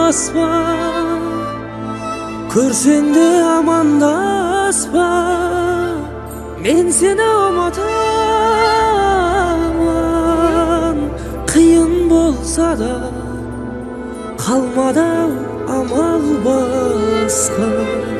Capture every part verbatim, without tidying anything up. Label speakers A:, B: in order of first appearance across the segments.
A: амандаспа, көрсең де амандаспа, мен сені ұмытамын. Қиын болса да қалмады амал басқа.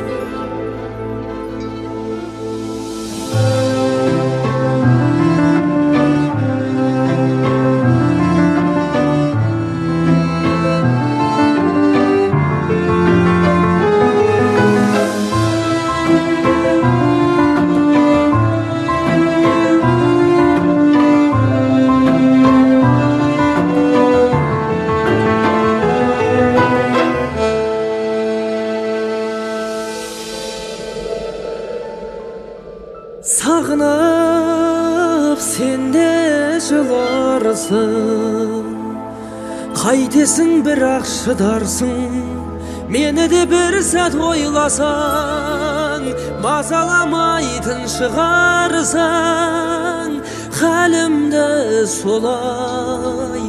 A: Сағынып сен де жыларсың, қайтесің бірақ шыдарсың. Мені де бір сәт ойласаң, мазаламайтын шығарсың. Хәлімді солай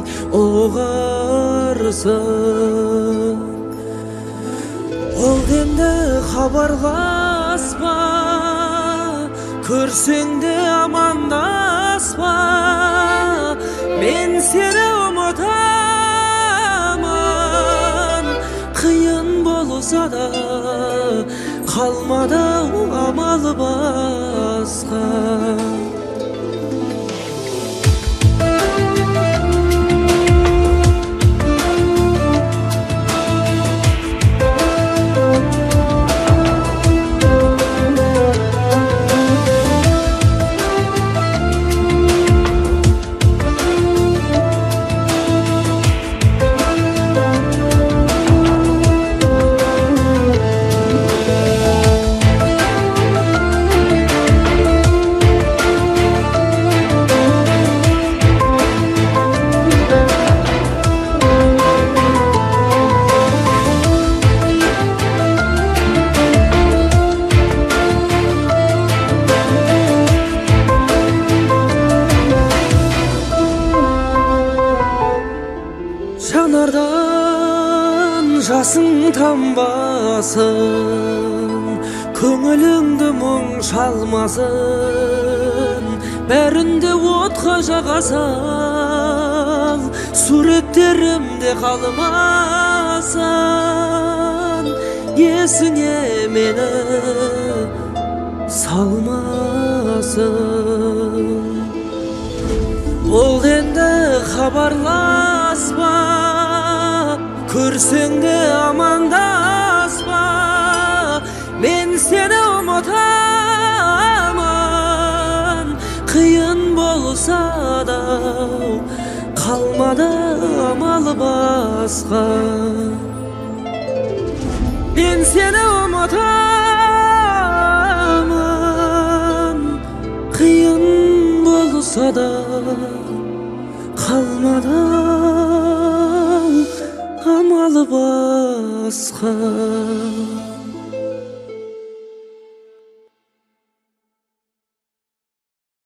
A: ұғарсың. Ол енді хабарласпа, көрсең де амандаспа, мен сені ұмытамын. Қиын болса да қалмады амал басқа. Жанардан жасың тамбасын, көңіліңді мұң шалмасын. Бәрінде отқа жағасал, суреттерімде қалмасын. Есіңе мені салмасын. Ол енді хабарласпа, көрсең де амандаспа, мен сені ұмытамын. Қиын болса да қалмады амал басқа. Мен сені ұмытамын. Қиын болса да қалмады амал басқа.